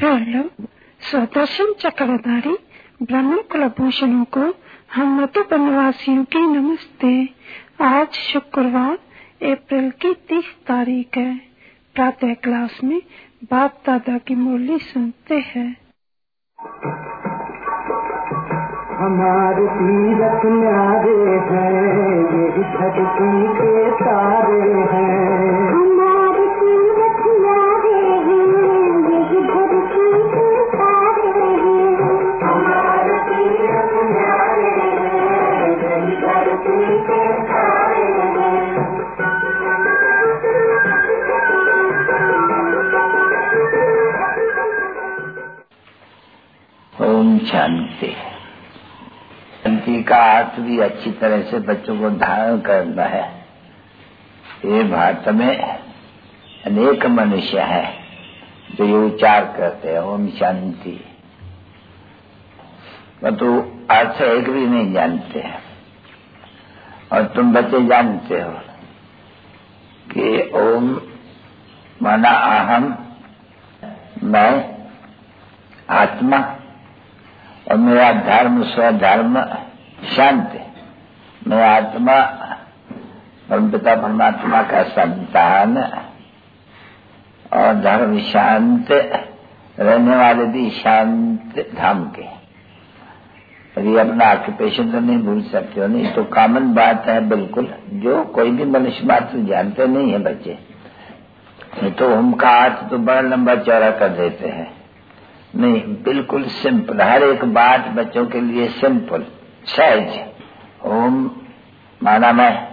Hello, स्वदर्शन चक्रधारी ब्रह्म कुलभूषणों को हम मधुबन वासियों की नमस्ते। आज शुक्रवार अप्रैल की 30 तारीख है। प्रातः क्लास में बाप दादा की मुरली सुनते हैं। हमारे तीरथ न्यारे हैं, ये धरती के तारे हैं। हमारे तीरथ न्यारे हैं, ये धरती के तारे हैं। हमारे तीरथ न्यारे हैं, ये धरती के तारे हैं। ओम शांति। शांति का अर्थ भी अच्छी तरह से बच्चों को धारण करना है। ये भारत में अनेक मनुष्य हैं जो ये उच्चार करते हैं ओम शांति, परंतु अर्थ एक भी नहीं जानते हैं। और तुम बच्चे जानते हो कि ओम माना अहम, मैं, आत्मा, और मेरा धर्म स्वधर्म शांत। मैं आत्मा परमपिता परमात्मा का संतान और धर्म शांत, रहने वाले भी शांत धाम के। अभी अपना ऑक्यूपेशन तो नहीं भूल सकते हो, नहीं तो कॉमन बात है बिल्कुल, जो कोई भी मनुष्य मात्र जानते नहीं है बच्चे। नहीं तो उनका अर्थ तो बड़ा लंबा चौड़ा कर देते हैं। नहीं, बिल्कुल सिंपल, हर एक बात बच्चों के लिए सिंपल सहज। ओम माना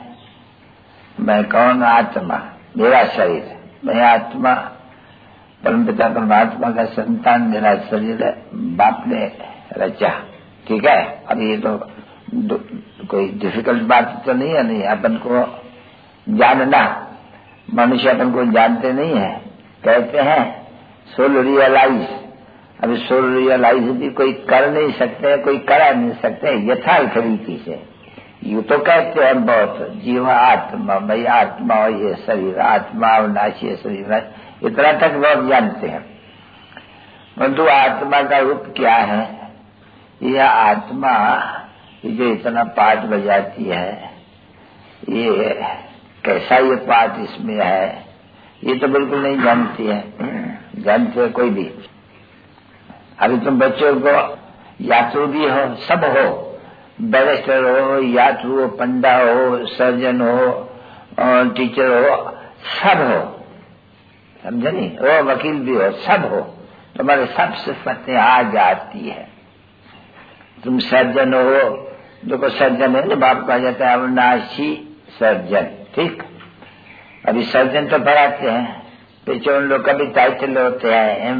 मैं कौन? आत्मा, मेरा शरीर, मैं आत्मा परमपिता परमात्मा का संतान, मेरा शरीर बाप ने रचा। ठीक है, अब ये तो कोई डिफिकल्ट बात तो नहीं है। नहीं, अपन को जानना, मनुष्य अपन को जानते नहीं है, कहते हैं सोल रियलाइज। अभी सोल रियलाइज भी कोई कर नहीं सकते, कोई करा नहीं सकते यथार्थ रीति से। यूँ तो कहते हैं बहुत, जीव आत्मा, मैं आत्मा और ये शरीर, आत्मा अविनाशी शरीर, इतना तक बहुत जानते हैं। परंतु आत्मा का रूप क्या है? यह आत्मा जो इतना पाठ बजाती है, ये कैसा ये पाठ इसमें है, ये तो बिल्कुल नहीं जानती है। जानते हैं कोई भी? अभी तुम बच्चों को यात्रु भी हो, सब हो, बैरिस्टर हो, यात्रु हो, पंडा हो, सर्जन हो और टीचर हो, सब हो, समझे नहीं? वो वकील भी हो, सब हो, तुम्हारे सब सिफतें आ जाती है। तुम सर्जन हो, देखो सर्जन है ना, बाप कहा जाता है अविनाशी सर्जन। ठीक, अभी सर्जन तो पढ़ाते हैं, पीछे उन लोग का भी टाइटल होते हैं,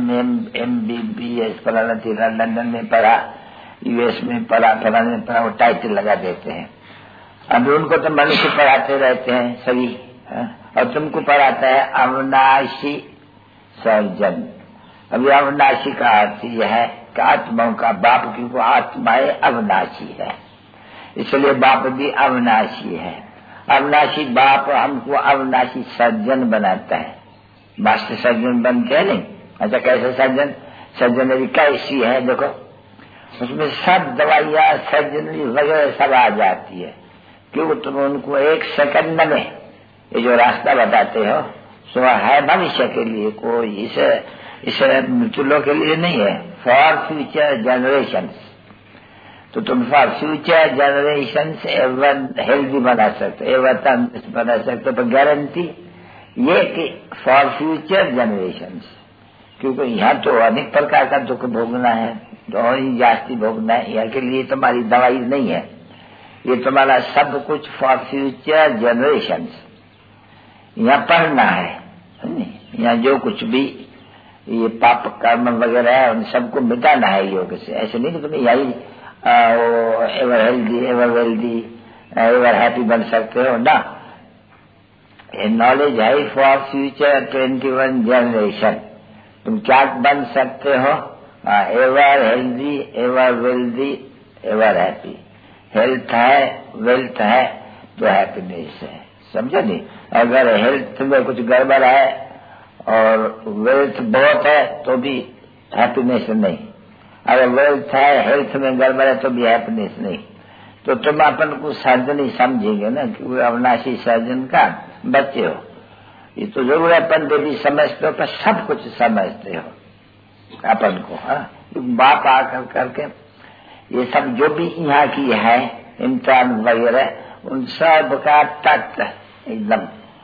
MBBS फलाना तीरा, लंदन में पढ़ा, US में पढ़ा, फलाने में पढ़ा, वो टाइटल लगा देते हैं। अभी उनको तो मनुष्य पढ़ाते रहते हैं सभी, और तुमको पढ़ाता है अविनाशी सर्जन। अभी अविनाशी का अर्थ यह है कि आत्माओं का बाप, क्योंकि आत्माएं अविनाशी है, इसलिए बाप भी अविनाशी है। अविनाशी बाप हमको अविनाशी सर्जन बनाता है। मास्टर सर्जन बनते हैं नहीं? अच्छा, कैसे सर्जन? सर्जनरी कैसी है देखो, उसमें सब दवाइयाँ सर्जनरी वगैरह सब आ जाती है। क्योंकि तुम उनको एक सेकंड में ये जो रास्ता बताते हो सो है भविष्य के लिए, कोई इस मृत्युलों के लिए नहीं है, फॉर फ्यूचर जनरेशंस। तो तुम for future generations ever healthy बना सकते, एवर तंदुरुस्त बना सकते, पर गारंटी ये कि फॉर फ्यूचर जनरेशंस, क्योंकि यहाँ तो अनेक प्रकार का दुख भोगना है, तो ही जास्ती भोगना है। यहाँ के लिए तुम्हारी दवाई नहीं है, ये तुम्हारा सब कुछ फॉर फ्यूचर जनरेशंस। यहाँ पढ़ना है, यहाँ जो कुछ भी ये पाप कर्म वगैरह है उन सबको मिटाना है योग से। ऐसे नहीं कि तुम्हें यही ever healthy, ever wealthy, ever happy बन सकते हो ना। नॉलेज है फॉर फ्यूचर 21 जनरेशन। तुम क्या बन सकते हो? Ever healthy, ever wealthy, ever happy. Health है, वेल्थ है तो हैप्पीनेस है, समझे नहीं? अगर हेल्थ में कुछ गड़बड़ है और वेल्थ बहुत है तो भी हैप्पीनेस नहीं। अगर वेल्थ है, हेल्थ में गड़बड़ है तो भी हैप्पीनेस नहीं। तो तुम अपन को सर्जन ही समझेंगे ना कि वो अविनाशी सर्जन का बच्चे हो। ये तो जरूर है अपन भी समझते हो, पर सब कुछ समझते हो अपन को। बाप आकर करके ये सब जो भी यहाँ की है इम्तिहान वगैरह उन सब का तत्व एकदम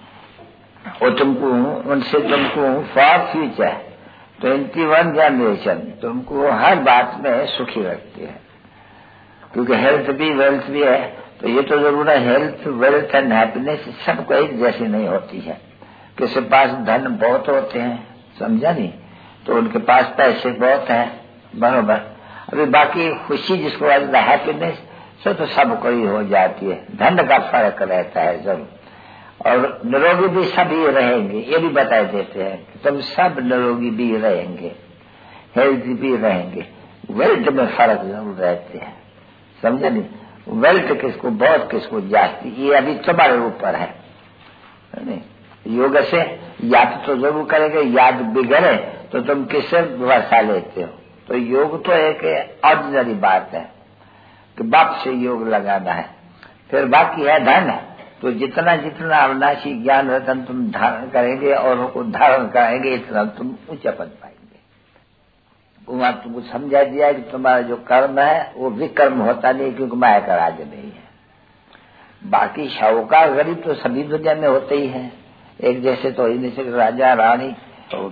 वो तुमको उनसे तुमको फॉर फ्यूचर 21 जनरेशन तुमको हर बात में सुखी रखती है। क्योंकि हेल्थ भी वेल्थ भी है, तो ये तो जरूर है हेल्थ वेल्थ एंड हैप्पीनेस सबको एक जैसी नहीं होती है। किसी पास धन बहुत होते हैं, समझा नहीं, तो उनके पास पैसे बहुत हैं, बरोबर। अभी बाकी खुशी जिसको हैप्पीनेस सो तो सबको ही हो जाती है। धन का फर्क रहता है जरूर। और निरोगी भी सभी रहेंगे, ये भी बता देते हैं कि तुम सब निरोगी भी रहेंगे, हेल्थ भी रहेंगे। वेल्थ में फर्क जरूर रहते हैं, समझे नहीं। वेल्थ किसको बहुत किसको जाती, ये अभी तुम्हारे ऊपर है नहीं। योग से याद तो जरूर करेंगे, याद बिगड़े तो तुम किससे वर्षा लेते हो। तो योग तो एक ऑर्डिनरी बात है कि बाप से योग लगाना है। फिर बाकी है धन, तो जितना जितना अविनाशी ज्ञान रतन तुम धारण करेंगे और उनको धारण कराएंगे इतना तुम ऊंचा पद पाएंगे। वहां तुमको समझा दिया कि तुम्हारा जो कर्म है वो विकर्म होता नहीं, क्योंकि माया का राज्य नहीं है। बाकी शाहूकार गरीब तो सभी दुनिया में होते ही हैं, एक जैसे तो ही नहीं से राजा रानी तो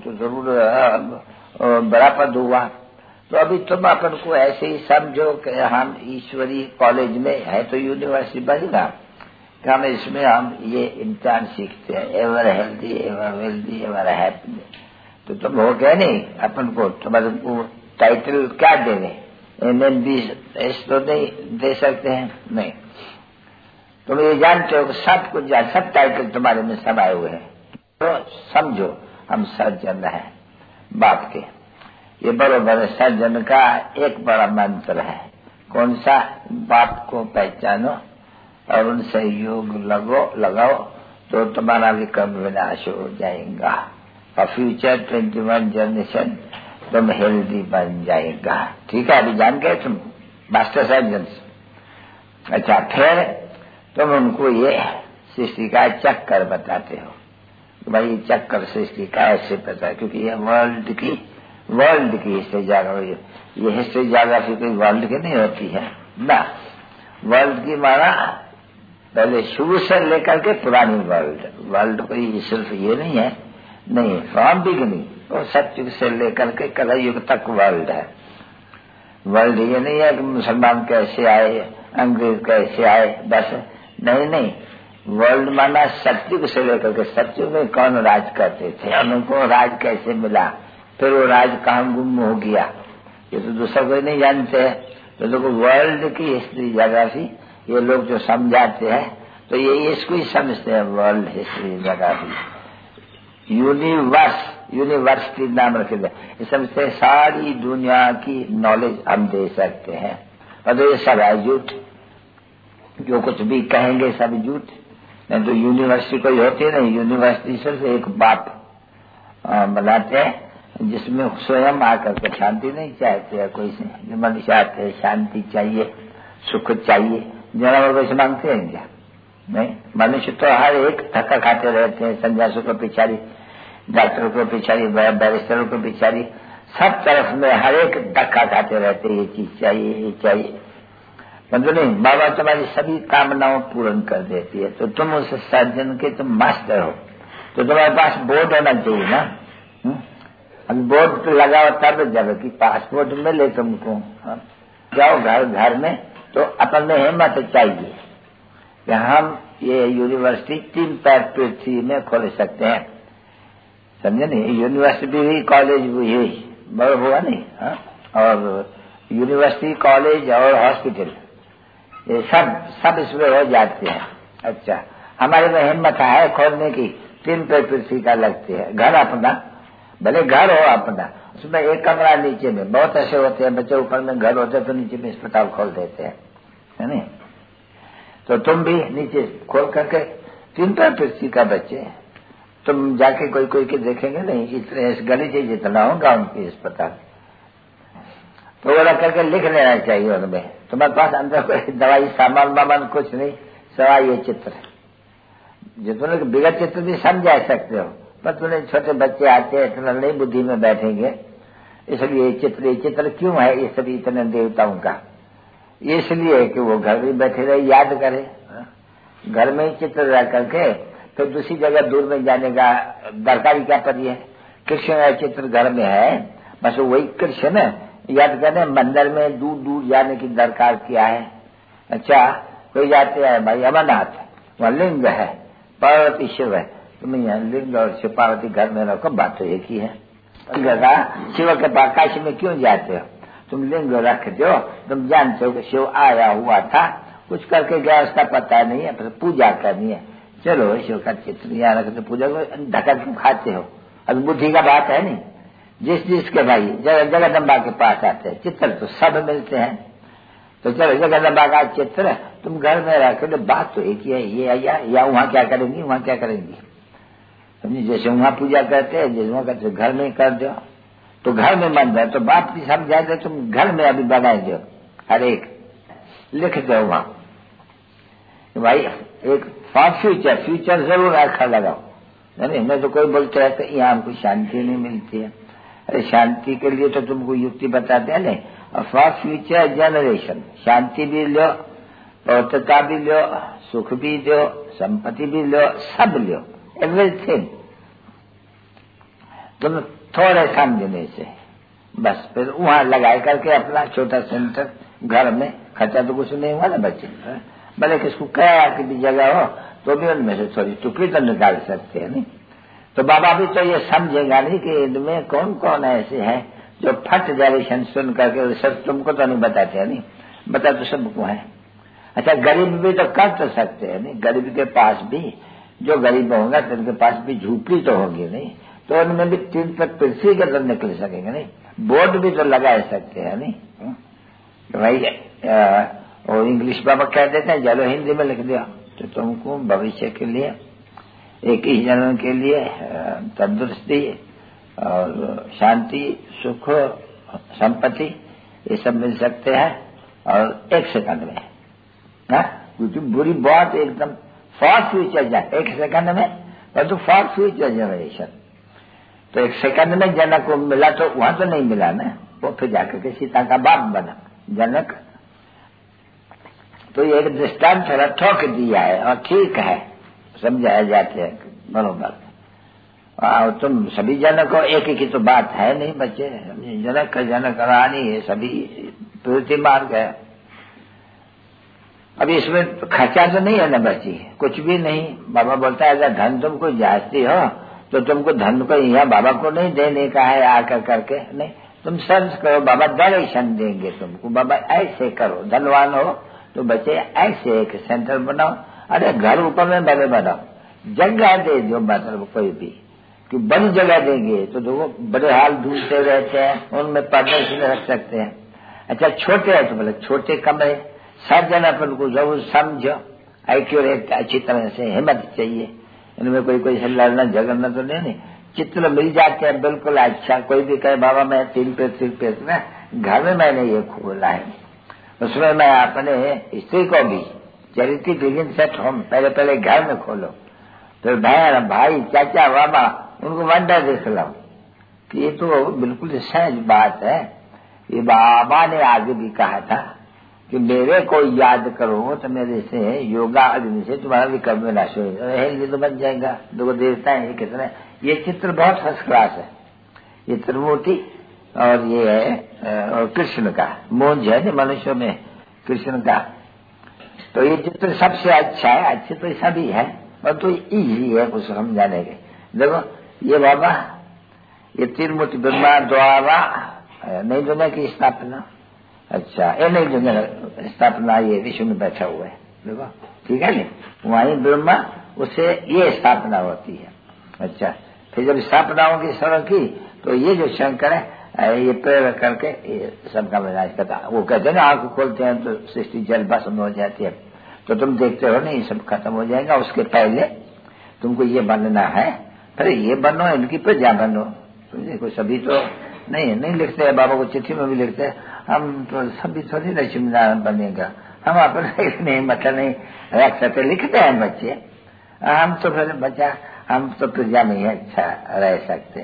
जरूर बड़ा पद हुआ। तो अभी तुम अपन को ऐसे ही समझो कि हम ईश्वरी कॉलेज में है तो यूनिवर्सिटी बनेगा कि हम इसमें हम ये इम्तिहान सीखते हैं, ever healthy ever wealthy ever happy. तो तुम हो गए नहीं अपन को, तुम्हारे को टाइटल क्या देंगे, NMB तो नहीं दे सकते हैं, नहीं। तुम ये जानते हो कि सब कुछ सब टाइटल तुम्हारे में समाये हुए हैं। तो समझो हम सर्जन हैं बाप के, ये बरोबर सर्जन का एक बड़ा मंत्र है। कौन सा? बाप को पहचानो और उनसे योग लगाओ तो तुम्हारा विक्रम विनाश हो जाएगा और फ्यूचर 21 जनरेशन तुम हेल्दी बन जाएगा। ठीक है, अभी जान गए तुम मास्टर सर्जन। अच्छा, फिर तुम उनको ये सृष्टि का चक्कर बताते हो। भाई चक्कर सृष्टि का ऐसे पता है, क्योंकि ये वर्ल्ड की हिस्ट्री जाग्राफी, ये हिस्ट्री जाग्राफी कोई वर्ल्ड की नहीं होती है ना। वर्ल्ड की माना पहले शुरू से लेकर के पुरानी वर्ल्ड कोई सिर्फ ये नहीं है, नहीं, फ्रॉम बिगिनिंग तो सतयुग से लेकर के कलयुग तक वर्ल्ड है। वर्ल्ड ये नहीं है कि मुसलमान कैसे आए, अंग्रेज कैसे आए, बस नहीं। वर्ल्ड माना सतयुग से लेकर के, सतयुग में कौन राज करते थे, उनको राज कैसे मिला, फिर वो राज कहाँ गुम हो गया, ये तो दूसरा कोई नहीं जानते हैं। तो लोग वर्ल्ड की हिस्ट्री ज्योग्राफी ये लोग जो समझाते हैं तो ये इसको ही समझते हैं वर्ल्ड हिस्ट्री ज्योग्राफी। यूनिवर्सिटी नाम रखे थे, ये समझते हैं सारी दुनिया की नॉलेज हम दे सकते हैं। और तो ये सब है झूठ, जो कुछ भी कहेंगे सब झूठ। नहीं तो यूनिवर्सिटी कोई होती नहीं, यूनिवर्सिटी सिर्फ एक बाप बनाते हैं जिसमें स्वयं आकर के शांति नहीं चाहते हैं कोई से। जो मनुष्य चाहते हैं शांति चाहिए, सुख चाहिए, जानवर वैसे मांगते हैं क्या? नहीं, मनुष्य तो हर एक धक्का खाते रहते हैं, सन्यासों को पिछाड़ी, डॉक्टरों को पिछाड़ी, बैरिस्टरों को पिछाड़ी, सब तरफ में हर एक धक्का खाते रहते हैं, ये चीज चाहिए, ये चाहिए। मतलब नहीं, बाबा तुम्हारी सभी कामनाओं पूर्ण कर देती है। तो तुम उस सर्जन के तुम मास्टर हो, तो तुम्हारे पास बोर्ड होना चाहिए ना। अब बोर्ड लगाओ तब जबकि पासपोर्ट मिले तुमको। जाओ घर में तो अपन में हिम्मत चाहिए कि हम ये यूनिवर्सिटी 3 पैर पृथ्वी में खोल सकते हैं, समझे नहीं। यूनिवर्सिटी भी कॉलेज भी बड़ा हुआ नहीं, और यूनिवर्सिटी कॉलेज और हॉस्पिटल ये सब इसमें हो जाते हैं। अच्छा, हमारे में हिम्मत है खोलने की, 3 पैर पृथ्वी का लगते हैं। घर अपना, भले घर हो अपना, उसमें एक कमरा नीचे में, बहुत ऐसे होते हैं बच्चे ऊपर में घर होते तो नीचे में अस्पताल खोल देते हैं, है नहीं। तो तुम भी नीचे खोल करके 3 पैर पृथ्वी का बच्चे, तुम जाके कोई के देखेंगे नहीं, इतने इस गली से जितना हो गाँव की अस्पताल, तो वो रख करके लिख लेना चाहिए उनमें। तुम्हारे पास अंदर कोई दवाई सामान वामान कुछ नहीं, सवाई ये चित्र। जो तुमने बिगड़ चित्र भी समझा सकते हो, पर तुमने छोटे बच्चे आते हैं इतना नई बुद्धि में बैठेंगे, इसलिए ये चित्र क्यों है ये सभी इतने देवताओं का? इसलिए कि वो घर में बैठे रहे, याद करे। घर में ही चित्र रख करके फिर दूसरी जगह दूर में जाने का दरकार क्या पड़ी है? कृष्ण का चित्र घर में है, बस वही कृष्ण याद करने, मंदिर में दूर दूर जाने की दरकार क्या है? अच्छा, कोई जाते हैं भाई अमरनाथ, वहाँ लिंग है, पार्वती शिव है, तुम यहाँ लिंग और शिव पार्वती घर में रखो, बात तो एक ही है। शिव के पास काशी में क्यों जाते हो? तुम लिंग रख दो, तुम जानते हो कि शिव आया हुआ था, कुछ करके गया उसका पता नहीं है, फिर पूजा करनी है, चलो शिव का चित्र यहाँ रख दो, पूजा को ढका क्यों खाते हो? अभी बुद्धि का बात है नहीं। जिसके भाई जगदम्बा के पास आते हैं, चित्र तो सब मिलते हैं, तो चलो जगदम्बा का चित्र तुम घर में रख दो, बात तो एक ही है। ये या वहाँ क्या करेंगी, वहाँ क्या करेंगी? जैसे वहाँ पूजा करते हैं, जैसे वहाँ करते घर में कर दो, तो घर में मंदिर, तो बात भी समझा दो, तुम घर में अभी बनाए दो, हर एक लिख दो वहाँ भाई एक फॉर फ्यूचर जरूर रखा लगाओ। नहीं मैं तो कोई बोलते रहते यहाँ हमको शांति नहीं मिलती है। अरे शांति के लिए तो तुमको युक्ति बताते हैं नहीं, और फॉर फ्यूचर जनरेशन शांति भी लो, पवित्रता भी लो, सुख भी लो, संपत्ति भी लो, सब लो, एवरीथिंग तुम थोड़े समझने से बस फिर वहां लगा करके अपना छोटा सेंटर घर में, खर्चा तो कुछ नहीं हुआ ना बच्चे, भले किसको किराया की भी जगह हो तो भी उनमें से थोड़ी टुकड़ी तो निकाल सकते हैं नहीं। तो बाबा भी तो ये समझेगा नहीं कि इनमें कौन कौन ऐसे हैं जो फट डायरेक्शन सुन करके, सब तुमको तो नहीं बताते हैं नहीं, बता तो सबको है। अच्छा गरीब भी तो कर तो सकते हैं नहीं, गरीब के पास भी जो गरीब होगा तो उनके पास भी झूपड़ी तो होगी नहीं, तो उनमें भी 3 तक पृथ्वी के तो निकल सकेंगे नहीं, बोर्ड भी तो लगा सकते हैं नहीं। भाई और इंग्लिश बाबा कह देते हैं चलो हिंदी में लिख दिया, तो तुमको भविष्य के लिए 21 जन्म के लिए तंदुरुस्ती और शांति, सुख, संपत्ति ये सब मिल सकते हैं और 1 सेकंड में। क्योंकि बुरी बात एकदम फॉर फ्यूचर जाए 1 सेकंड में, और तो फॉर फ्यूचर जनरेशन, तो 1 सेकंड में जनक को मिला तो वहां तो नहीं मिला ना, वो फिर जाकर के सीता का बाप बना जनक। तो ये एक दृष्टांत थोड़ा ठोक दिया है और ठीक है, समझाया जाते हैं बरोबर। और तुम सभी जनक हो, एक ही की तो बात है नहीं बच्चे, जनक जनक रानी ये सभी प्रवृत्ति मार्ग है। अब इसमें खर्चा तो नहीं है ना बच्ची, कुछ भी नहीं। बाबा बोलता है अगर धन तुम कोई जाती हो तो तुमको धन को यहाँ बाबा को नहीं देने का है आकर करके, नहीं तुम सर्च करो, बाबा डायरेक्शन देंगे तुमको, बाबा ऐसे करो, धनवान हो तो बच्चे ऐसे एक सेंटर बनाओ, अरे घर ऊपर में बड़े बनाओ, जगह दे दो, मतलब कोई भी कि बड़ी जगह देंगे तो देखो बड़े हाल ढूंढते रहते हैं, उनमें प्रदर्शन रख सकते हैं। अच्छा छोटे है तो बोले छोटे कमरे, सब जना पर को जरूर समझो, एक्यूरेट अच्छी तरह से, हिम्मत चाहिए, इनमें कोई से लड़ना झगड़ना तो नहीं। चित्र मिल जाते हैं बिल्कुल अच्छा, कोई भी कहे बाबा मैं 3 पेज ना घर में मैंने ये खोला है, उसमें मैं अपने स्त्री को भी चैरिटी बिगिंस एट होम, पहले घर में खोलो, फिर बहन भाई चाचा बाबा उनको वंडर दिखलाओ कि ये तो बिल्कुल सहज बात है। ये बाबा ने आगे भी कहा था कि मेरे को याद करो तो मेरे से योगा अग्नि से तुम्हारा विकल्प विनाश हो, ये तो बन जाएगा। देखो देवता है ये कितने, ये चित्र बहुत फर्स्ट क्लास है, ये त्रिमूर्ति और ये है और कृष्ण का मोंज है न मनुष्य में कृष्ण का, तो ये चित्र सबसे अच्छा है, अच्छे तो सभी है और तो इजी है कुछ समझाने के। देखो ये बाबा ये त्रिमूर्ति ब्रह्मा द्वारा नई दुनिया की स्थापना, अच्छा ये नई दुनिया स्थापना ये विश्व में बैठा हुआ है, देखो ठीक है नी, वहीं ब्रह्मा उससे ये स्थापना होती है। अच्छा फिर जब स्थापना होगी सर्व की तो ये जो शंकर है ये प्रेरक करके ये सबका विनाश करता, वो कहते हैं ना आंख खोलते हैं तो सृष्टि जल भस्म हो जाती है, तो तुम देखते हो नहीं सब खत्म हो जाएगा, उसके पहले तुमको ये बनना है, फिर ये बनो इनकी प्रजा बनो। देखो सभी तो नहीं लिखते हैं। बाबा को चिट्ठी में भी लिखते हैं, हम तो सभी थोड़ी लक्ष्मीनारायण बनेगा, हम अपने नहीं मतलब नहीं रख सकते। लिखते हैं बच्चे, हम तो फिर बच्चा हम तो प्रजा में ही अच्छा रह सकते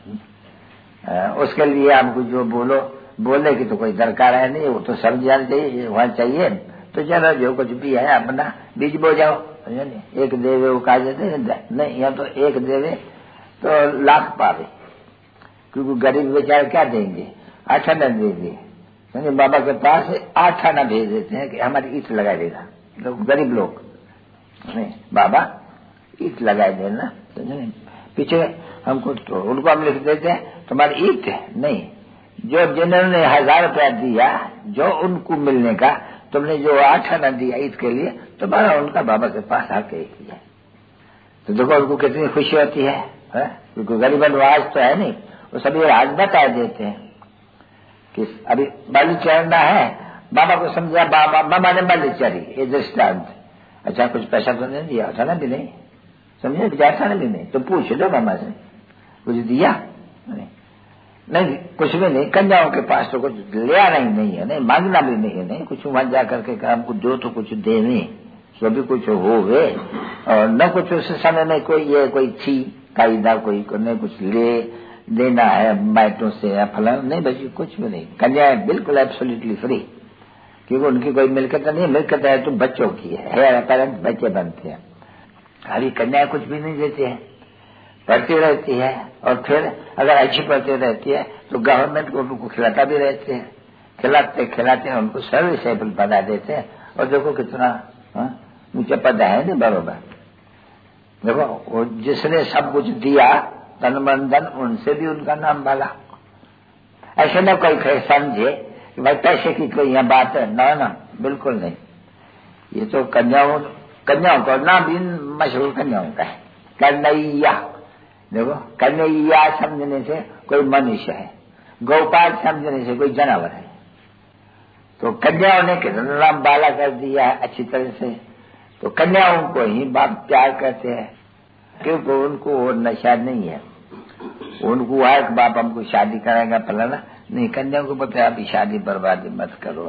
हैं। उसके लिए हमको जो बोले की तो कोई दरकार है नहीं, वो तो सब जान चाहिए वहां चाहिए। तो चलो जो कुछ भी है अपना बीज बो जाओ, एक देवे वो कहा जाते नहीं, यहाँ तो एक देवे तो लाख पावे, क्योंकि गरीब बेचारे क्या देंगे, 8 आना देंगे। बाबा के पास 8 आना भेज देते हैं कि हमारी ईट लगा देगा, लोग गरीब लोग नहीं, बाबा ईट लगा देना। पीछे हमको तो उनको हम लिख देते हैं तुम्हारी ईट नहीं, जो जिन्होंने 1000 रुपया दिया जो उनको मिलने का, तुमने जो 8 आना दिया ईद के लिए, तुम्हारा उनका बाबा के पास आके किया। तो देखो उनको कितनी खुशी होती है, क्योंकि गरीब नवाज तो है नहीं, वो सभी राज बता देते हैं कि अभी बलि चढ़ना है, बाबा को समझा बाबा ने बलि चढ़ी, ये दृष्टांत। अच्छा कुछ पैसा तो नहीं दिया, था ना भी नहीं, समझे, जाता ना भी नहीं, तो पूछ लो मामा से कुछ दिया नहीं, कुछ भी नहीं। कन्याओं के पास तो कुछ ले आना ही नहीं है, नहीं मांगना भी नहीं है, नहीं कुछ वहां जा करके हमको दो तो कुछ देने, सो भी कुछ होवे, और न कुछ उस समय में कोई थी कायदा, कोई नहीं कुछ ले देना है बाइटों से या फलाना, नहीं बच्ची कुछ भी नहीं। कन्या बिल्कुल एब्सोल्युटली फ्री, क्योंकि उनकी कोई मिल्कत नहीं, मिल्कत है तो बच्चों की है, पेरेंट बच्चे बनते हैं। अभी कन्या कुछ भी नहीं देते हैं, पढ़ती रहती है, और फिर अगर अच्छी पढ़ती रहती है तो गवर्नमेंट को उनको खिलाता भी रहते हैं, खिलाते हैं उनको सर्विसेबल बना देते हैं। और देखो कितना ऊंचा पद है नहीं, बरोबर। देखो वो जिसने सब कुछ दिया तन मन धन, उनसे भी उनका नाम भला। ऐसे न कोई समझे कि भाई पैसे की कोई यहाँ बात है, ना बिल्कुल नहीं। ये तो कन्याओं का नाम भी मशहूर कन्याओं का है, कन्हैया। देखो कन्हैया समझने से कोई मनुष्य है, गोपाल समझने से कोई जानवर है। तो कन्याओं ने कितना नाम बाला कर दिया है अच्छी तरह से। तो कन्याओं को ही बाप प्यार करते हैं, क्योंकि उनको वो नशा नहीं है, उनको है कि बाप हमको शादी कराएगा फलाना नहीं। कन्याओं को पता है अभी शादी बर्बादी मत करो,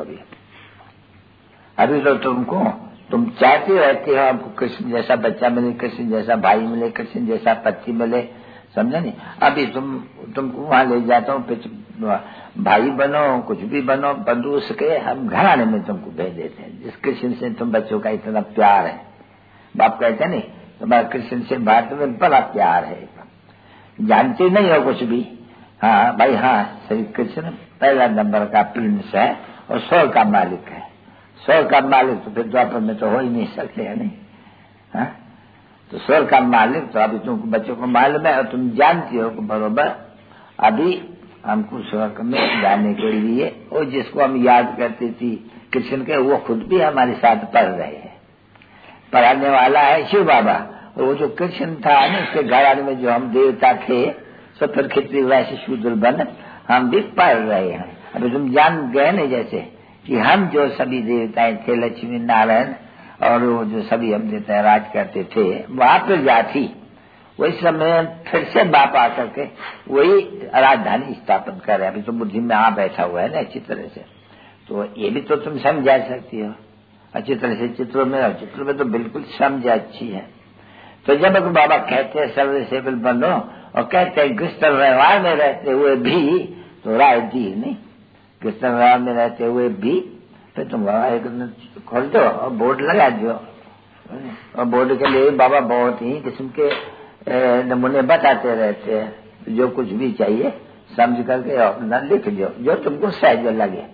अभी तो तुम चाहते रहते हो हमको कृष्ण जैसा बच्चा मिले, कृष्ण जैसा भाई मिले, कृष्ण जैसा पति मिले, समझे नहीं। अभी तुमको वहां ले जाता हूँ, भाई बनो, कुछ भी बनो, बंदूक के हम घराने में तुमको भेज देते हैं, जिस कृष्ण से तुम बच्चों का इतना प्यार है। बाप कहते नहीं तुम्हारा कृष्ण से भारत में बड़ा प्यार है, जानते नहीं हो कुछ भी। हाँ भाई, हाँ श्री कृष्ण पहला नंबर का प्रिंस है और 100 का मालिक है। 100 का मालिक तो फिर द्वापर में तो हो ही नहीं सकते है नहीं, हाँ? तो 100 का मालिक तो अभी तुमको बच्चों को मालूम है, और तुम जानती हो बरोबर। अभी हमको स्वर्ग में जाने के लिए वो जिसको हम याद करती थी कृष्ण के, वो खुद भी हमारे साथ पढ़ रहे हैं। पढ़ाने वाला है शिव बाबा, और वो जो कृष्ण था ना, उसके घराने में जो हम देवता थे, सो फिर खिचड़ी वैसे शूद्र बन हम भी पढ़ रहे हैं। अभी तुम जान गए नहीं जैसे कि हम जो सभी देवताएं थे, लक्ष्मी नारायण और वो जो सभी हम देवता राज करते थे, वहां पर जाती वही समय फिर से बाप आकर के वही राजधानी स्थापन कर रहे। अभी तो बुद्धि में आ बैठा हुआ है ना अच्छी तरह से, तो ये भी तो तुम समझा सकती हो अच्छी तरह से चित्रों में, और चित्रों में तो बिल्कुल समझ अच्छी है। तो जब बाबा कहते हैं सर्विसेबल बनो, और कहते हैं कृष्ण व्यवहार में रहते हुए भी, तो राय दी नहीं, कृष्ण व्यवहार में रहते हुए भी, फिर तुम एक खोल दो और बोर्ड लगा दो, और बोर्ड के लिए बाबा बहुत ही किस्म के नमूने बताते रहते हैं। जो कुछ भी चाहिए समझ करके अपना लिख दो, जो तुमको सहज लगे।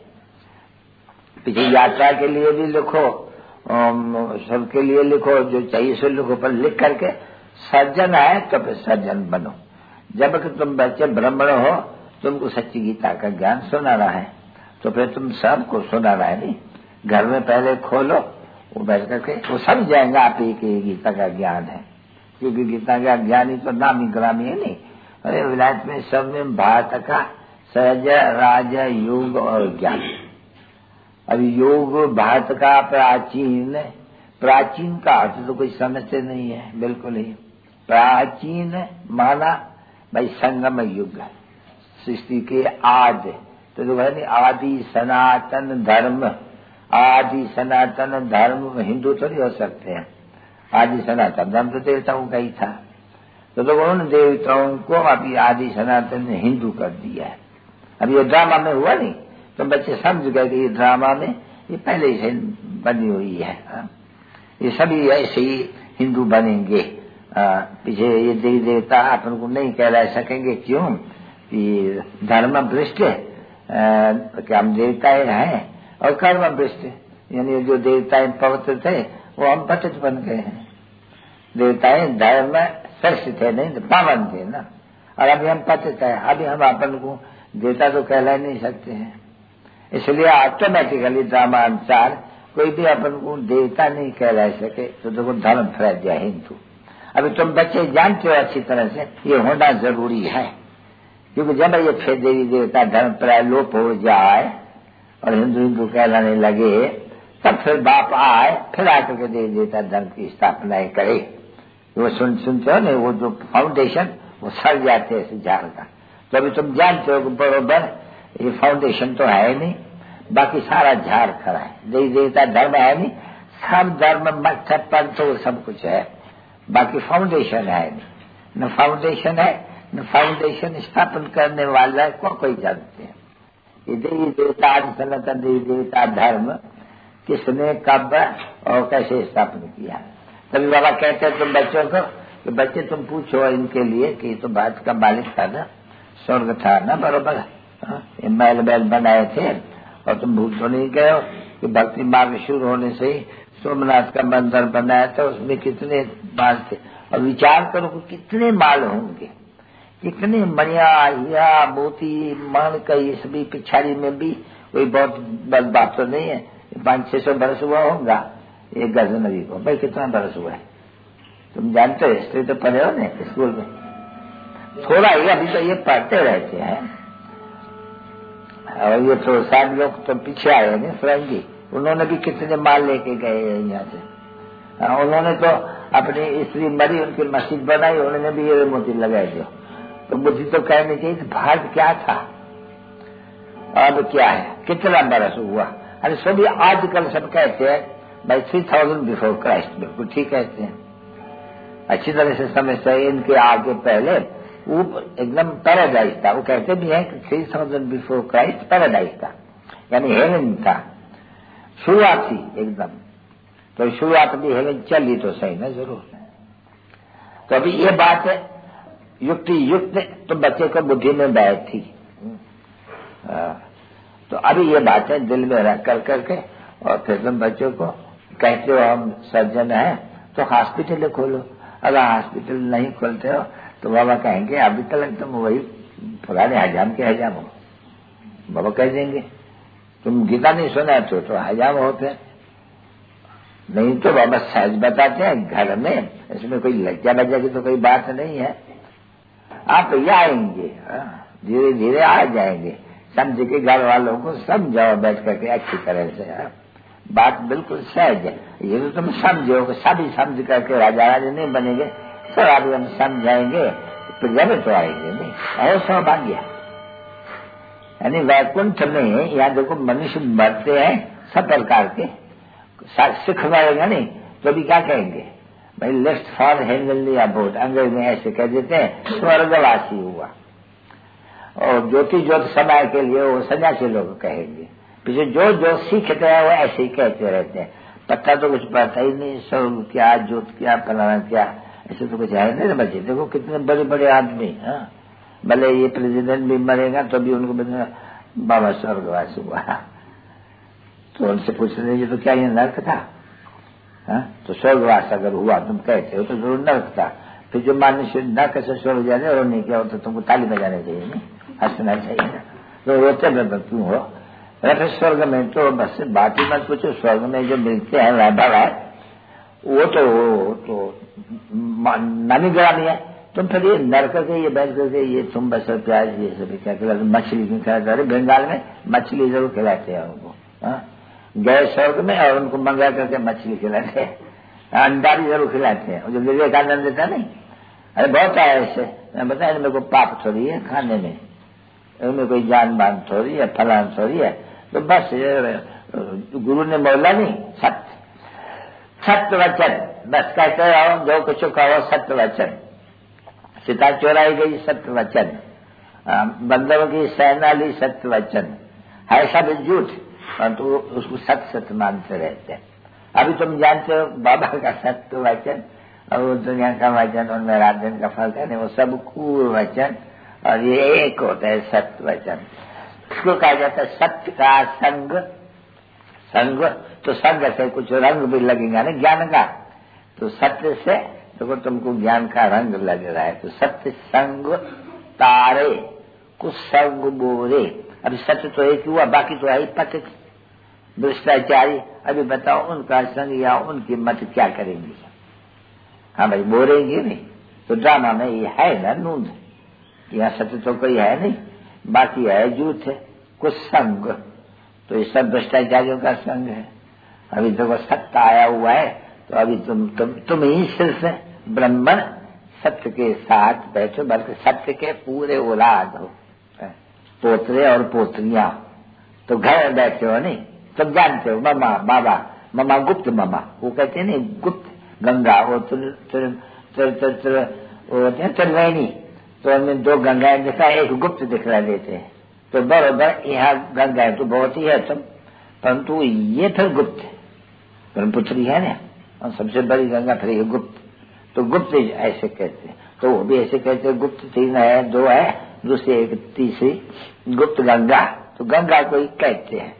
पीछे यात्रा के लिए भी लिखो, सबके लिए लिखो, जो चाहिए सो लिखो, पर लिख करके सज्जन है तो फिर सज्जन बनो। जब कि तुम बच्चे ब्राह्मण हो, तुमको सच्ची गीता का ज्ञान सुनाना है, तो फिर तुम सबको सुनाना है नहीं। घर में पहले खोलो, वो बैठ करके वो समझ जाएंगे आप ही की गीता का ज्ञान है, क्योंकि गीता का ज्ञान ही तो नामी ग्रामी है नहीं। अरे विलायत में सब में भारत का सहज राज योग और ज्ञान। अभी योग भारत का प्राचीन का अर्थ तो कोई समझते नहीं है, बिल्कुल ही। प्राचीन माना भाई संगम युग, सृष्टि के आदि, तो जो है आदि सनातन धर्म, आदि सनातन धर्म हिंदू थोड़ी हो सकते हैं। आदि सनातन धर्म तो देवताओं का ही था, तो उन देवताओं को अभी आदि सनातन ने हिंदू कर दिया है। अब ये ड्रामा में हुआ नहीं, तो बच्चे समझ गए कि ये ड्रामा में ये पहले से बनी हुई है। ये सभी ऐसे ही हिंदू बनेंगे। पीछे ये देवी देवता अपन को नहीं कहला सकेंगे, क्यों कि धर्म भ्रष्ट क्या हम देवताएं हैं, और कर्म भ्रष्ट, यानी जो देवताएं पवित्र थे वो हम पतित बन गए हैं। देवताएं धर्म श्रेष्ठ थे, नहीं तो पावन थे ना, और अभी हम पतित है। अभी हम अपन को देवता तो कहला नहीं सकते हैं, इसलिए ऑटोमेटिकली ड्रामा अनुसार कोई भी अपन को देवता नहीं कहला सके, तो देखो धर्म फैल गया हिंदू। अभी तुम बच्चे जानते हो अच्छी तरह से ये होना जरूरी है, क्योंकि जब ये फिर देवी देवता धर्म प्रलोप हो जाए और हिंदू हिंदू कहलाने लगे, तब फिर बाप आए, फिर आकर के देवी देवता धर्म की स्थापना करे। वो सुनते हो ना, वो जो फाउंडेशन वो सड़ जाते हैं इस झाड़ का। तो अभी तुम जानते हो बरोबर ये फाउंडेशन तो है नहीं, बाकी सारा झाड़ खड़ा है। देवी देवता धर्म है नहीं, सब धर्म मठ पर तो सब कुछ है, बाकी फाउंडेशन है नहीं। न फाउंडेशन है, न फाउंडेशन स्थापन करने वाला को कोई जानते हैं। ये देवी देवता आदि सनातन देवी देवता धर्म किसने कब और कैसे स्थापन किया। तभी बाबा कहते हैं तुम बच्चों को कि बच्चे तुम पूछो इनके लिए कि तो बात का मालिक था ना, स्वर्ग था ना, बरोबर ये महल महल बनाए थे, और तुम भूल तो नहीं गए हो कि भक्ति मार्ग शुरू होने से ही सोमनाथ का मंदिर बनाया था, उसमें कितने माल थे, और विचार करो कि कितने माल होंगे, कितने मणिया हीरा मोती मान का, ये सभी पिछाड़ी में भी कोई बहुत बड़ बात तो नहीं है। 500-600 बरस हुआ होगा ये गजनवी को, भाई कितना बरस हुआ है तुम जानते हो, हिस्ट्री तो पढ़े हो ना स्कूल में, थोड़ा ही अभी तो ये पढ़ते रहते हैं। और ये तो सारे लोग तो पीछे आए हैं फ्रेंजी, उन्होंने भी कितने माल लेके गए यहाँ से। उन्होंने तो अपनी स्त्री मरी, उनकी मस्जिद बनाई, उन्होंने भी ये मोती लगाए दिया। तो बुद्धि तो कहनी चाहिए भारत क्या था, अब क्या है, कितना बरस हुआ। अरे सभी आजकल सब कहते हैं भाई 3000 बिफोर क्राइस्ट, बिल्कुल ठीक कहते हैं, अच्छी तरह से समझते हैं। इनके आगे पहले वो एकदम पैराडाइज था, वो कहते भी हैं कि 3000 बिफोर क्राइस्ट पैराडाइज था, यानी हेवन था, शुरुआत थी एकदम। तो शुरुआत भी हेवन चली तो सही ना जरूर। तो अभी ये बात है युक्ति युक्त तो बच्चे को बुद्धि में बैठी। तो अभी ये बातें दिल में रख कर करके, और फिर तुम बच्चों को कहते हो हम सर्जन हैं तो हॉस्पिटल खोलो। अगर हॉस्पिटल नहीं खोलते हो तो बाबा कहेंगे अभी तक तुम वही पुराने हजाम के हजाम हो। बाबा कह देंगे तुम गीता नहीं सुना तो हजाम होते, नहीं तो बाबा सहज बताते हैं घर में, इसमें कोई लज्जा बज्जा की तो कोई बात नहीं है। आप ये आएंगे, धीरे धीरे आ जाएंगे, समझ के घर वालों को समझाओ बैठ करके अच्छी तरह से। बात बिल्कुल सहज है, ये तो तुम समझो, सभी समझ करके राजा राजा नहीं बनेंगे, सब अभी हम समझाएंगे तो जब तो आएंगे नहीं। और सौभाग्य यानी वैकुंठ में यहाँ देखो मनुष्य मरते हैं सब प्रकार के, सिख मरेगा नहीं तो भी क्या कहेंगे भाई लेफ्ट फॉर हेंगली अबोट, अंग्रेज में ऐसे कह देते हैं स्वर्गवासी हुआ। और ज्योति ज्योत समय के लिए वो सन्यासी लोग कहेंगे, पीछे जो जो सीखते हैं वो ऐसे ही कहते रहते हैं। पता तो कुछ पता ही नहीं, स्वर्ग क्या ज्योत क्या फलाना क्या, ऐसे तो कुछ है नहीं बच्चे। देखो कितने बड़े बड़े आदमी, भले ये प्रेसिडेंट भी मरेगा तो भी उनको बाबा स्वर्गवास हुआ। तो उनसे पूछ लीजिए तो क्या ये नर्क था? तो स्वर्गवास अगर हुआ तुम कहते हो तो जरूर नर्क था। फिर जो मनुष्य नर्क से स्वर्ग जाने और नहीं किया हो तो तुमको ताली बजाने चाहिए, नहीं हंसना चाहिए ना। तो रोते क्यों हो? फिर स्वर्ग में तो बस बात ही मत पूछो, स्वर्ग में जो मिलते हैं वैभव है वो तो नानी ग्रामी है। तुम फिर ये नरक के ये बैठ करके ये तुम बसर प्याज ये सभी क्या खिलाते, मछली क्यों खिलाते? अरे बंगाल में मछली जरूर खिलाते हैं उनको, गए स्वर्ग में और उनको मंगा करके मछली खिलाते हैं, अंडा भी जरूर खिलाते हैं। जो विवेकानंद देता नहीं, अरे बहुत है ऐसे, मैं बताया मेरे को पाप थोड़ी है खाने में, उनमें कोई जान बान थोड़ी है, फलान थोड़ी है। तो बस गुरु ने बोला नहीं, सत्य वचन बस कहते रहो, जो कुछ कहो सत्य वचन। सीता चोराई गई, सत्य वचन। बंदरों की सेना ली, सत्य वचन। है सब झूठ, परंतु उसको सत्य मानते रहते हैं। अभी तुम जानते हो बाबा का सत्य वचन और वो दुनिया का वचन, उनमें रात दिन का फर्क है नहीं, वो सब कूड़ वचन और ये एक होता है सत्य वचन। इसको कहा जाता है सत्य का संग। संग तो संग से कुछ रंग भी लगेगा ना ज्ञान का, तो सत्य से देखो तुमको ज्ञान का रंग लग रहा है। तो सत्य संग तारे, कुछ संग बोरे। अभी सत्य तो एक हुआ, बाकी तो है पतित भ्रष्टाचारी। अभी बताओ उनका संग या उनकी मत क्या करेंगी? हाँ भाई बोरेंगे नहीं। तो ड्रामा में ये है ना नूंद, यहाँ सत्य तो कोई है नहीं, बाकी है झूठ है, कुछ संग। तो ये सब भ्रष्टाचारियों का संग है। अभी देखो सत्य आया हुआ है, तो अभी तुम ही सिर्फ ब्राह्मण सत्य के साथ बैठो, बल्कि सत्य के पूरे औलाद हो, पोतरे और पोतरियां। तो घर बैठे हो नहीं, सब जानते हो ममा बाबा, ममा गुप्त ममा, वो कहते हैं नहीं गुप्त गंगा, वो त्रिवेणी, तो उनमें दो गंगाएं दिखा, एक गुप्त दिखला देते हैं। तो बराबर यहाँ गंगाएं तो बहुत ही है तुम, परंतु ये फिर गुप्त ब्रह्मपुत्री है ना, और सबसे बड़ी गंगा फिर ये गुप्त। तो गुप्त ऐसे कहते हैं, तो वो भी ऐसे कहते हैं गुप्त तीन है, दो है, दूसरी एक तीसरी गुप्त गंगा, तो गंगा को ही कहते हैं।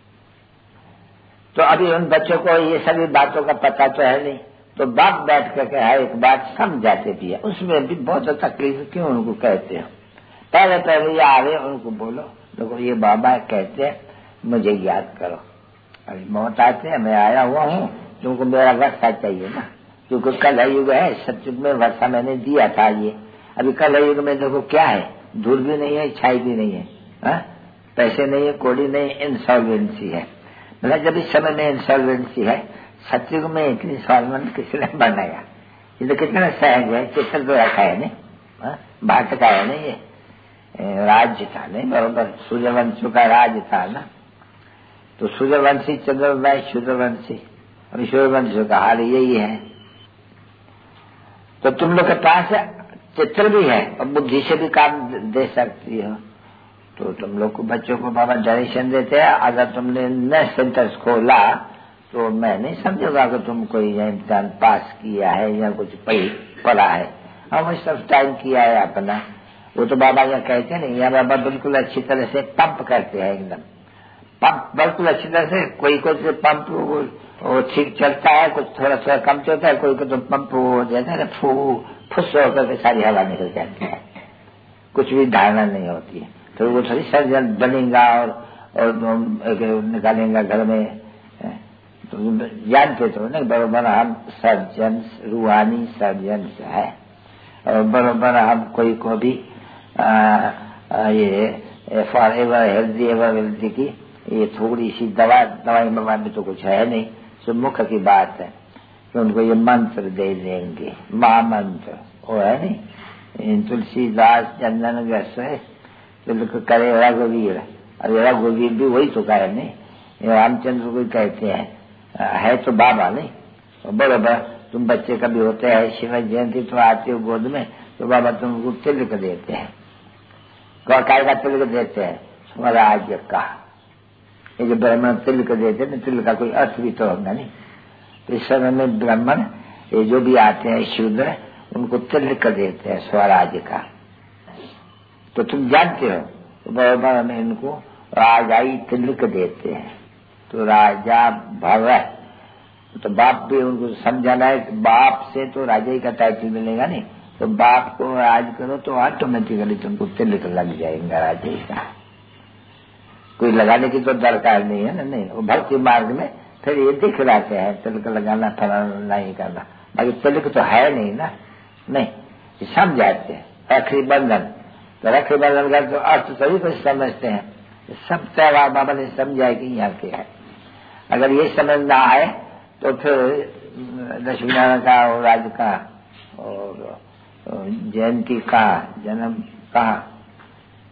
तो अभी उन बच्चों को ये सभी बातों का पता तो है नहीं, तो बाप बैठ कर हर एक बात समझाते भी है, उसमें भी बहुत तकलीफ क्यों उनको कहते हैं। पहले ये आ रहे उनको बोलो, देखो ये बाबा कहते हैं मुझे याद करो, अभी मौत आते हैं, मैं आया हुआ हूँ, तुमको मेरा वर्षा चाहिए ना, क्योंकि कल युग है, सतयुग में वर्षा मैंने दिया था ये। अभी कल युग में देखो क्या है, धूल भी नहीं है, छाई भी नहीं है, पैसे नहीं है, कोड़ी नहीं, इंसॉल्वेंसी है। मतलब जब इस समय में इंसॉल्वेंसी है, सतयुग में इतनी सॉल्वेंट किसने बनाया? ये तो कितना सहज है, चित्र तो रखा है नहीं, भारत का है नहीं, ये राज्य था नहीं, बराबर सूर्यवंशियों का राज्य था ना। तो सूर्यवंशी चंद्रवंशी सूर्यवंशी, अभी सूर्यवंशियों का हाल यही है। तो तुम लोग के पास चित्र भी है और बुद्धि से भी काम दे सकती हो, तो तुम लोग को बच्चों को बाबा डायरेक्शन देते हैं। अगर तुमने न सेंटर्स खोला तो मैं नहीं समझूंगा कि तुम कोई इम्तिहान पास किया है या कुछ पढ़ा है। हम इस सब टाइम किया है अपना, वो तो बाबा यह कहते नहीं, या बाबा बिल्कुल अच्छी तरह से पंप करते हैं, एकदम पंप बिल्कुल अच्छी तरह से। कोई कोई पंप वो ठीक चलता है, कुछ थोड़ा थोड़ा कम चलता है, कोई को तो पंप हो जाता है ना, फुस होकर के सारी हवा निकल जाती है, कुछ भी धारणा नहीं होती है। तो वो थोड़ी सर्जन बनेगा और निकालेगा घर में, तो जानते तो नहीं, बराबर हम सर्जन रूहानी सर्जन है, और बराबर हम कोई को भी ये for ever healthy ever wealthy की ये थोड़ी सी दवाई में तो कुछ है नहीं, सब मुख की बात है कि उनको ये मंत्र दे देंगे, महामंत्र वो है नहीं, तुलसीदास चंदन गसे करे रघुवीर। अरे रघुवीर भी वही तो कहे नहीं, रामचंद्र को कहते हैं, है तो बाबा नहीं। तो बराबर तुम बच्चे कभी होते हैं, शिव जयंती तो आते हो गोद में, तो बाबा तुमको तिलक देते हैं, काय का तिलक देते हैं, स्वराज्य का। ये जो ब्राह्मण तिलक देते हैं, तिलक का कोई अर्थ भी तो होगा नहीं। तो इस समय में ब्राह्मण ये जो भी आते हैं शूद्र, उनको तिलक देते हैं स्वराज्य का। तो तुम जानते हो, तो बराबर में इनको राजाई तिलक देते हैं। तो राजा भव, तो बाप भी उनको समझाना है कि बाप से तो राजा का टाइटल मिलेगा नहीं, तो बाप को राज करो तो ऑटोमेटिकली तुमको तिलक लग जाएगा राजा का, कोई लगाने की तो दरकार नहीं है ना। नहीं, वो भक्ति मार्ग में फिर ये दिख लाते हैं तिलक लगाना फलाना नहीं करना, बाकी तिलक तो है नहीं ना, नहीं समझाते हैं। रखी बंधन, तो रखी बंधन का तो अर्थ सभी कुछ समझते हैं, सब त्यौहार बाबा ने समझा कि यहाँ के है। अगर ये समझ ना आए तो फिर लक्ष्मीनारायण का और राज का और जयंती का जन्म कहा,